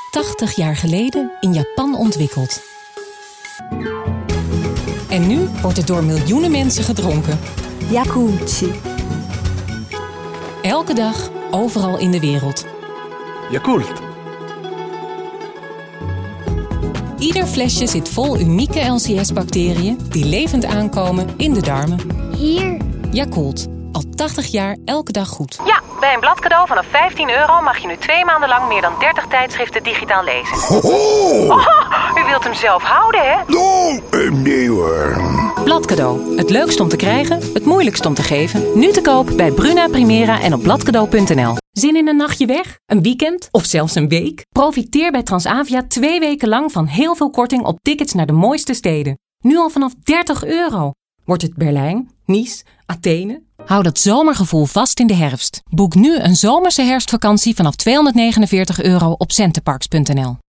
80 jaar geleden in Japan ontwikkeld. En nu wordt het door miljoenen mensen gedronken. Yakult. Elke dag, overal in de wereld. Yakult. Ieder flesje zit vol unieke LCS-bacteriën die levend aankomen in de darmen. Hier. Yakult. Al 80 jaar, elke dag goed. Ja, bij een bladcadeau vanaf €15 mag je nu 2 maanden lang meer dan 30 tijdschriften digitaal lezen. Oh, u wilt hem zelf houden, hè? Nee hoor. Bladcadeau. Het leukst om te krijgen, het moeilijkst om te geven. Nu te koop bij Bruna, Primera en op bladcadeau.nl. Zin in een nachtje weg? Een weekend? Of zelfs een week? Profiteer bij Transavia 2 weken lang van heel veel korting op tickets naar de mooiste steden. Nu al vanaf €30. Wordt het Berlijn, Nice, Athene? Hou dat zomergevoel vast in de herfst. Boek nu een zomerse herfstvakantie vanaf €249 op centerparks.nl.